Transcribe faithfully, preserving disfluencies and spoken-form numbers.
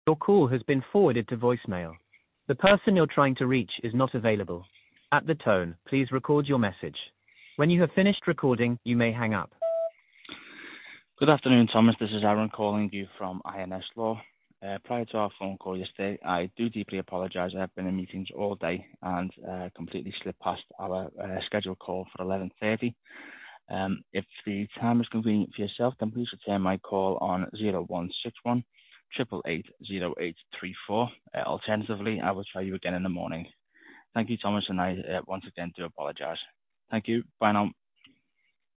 Your call has been forwarded to voicemail. The person you're trying to reach is not available. At the tone, please record your message. When you have finished recording, you may hang up. Good afternoon, Thomas. This is Aaron calling you from I N S Law. Uh, prior to our phone call yesterday, I do deeply apologise. I've been in meetings all day and uh, completely slipped past our uh, scheduled call for eleven thirty. Um, if the time is convenient for yourself, then please return my call on zero one six one, eight eight eight, zero eight three four. Uh, alternatively, I will try you again in the morning. Thank you, Thomas, and I uh, once again do apologise. Thank you. Bye now.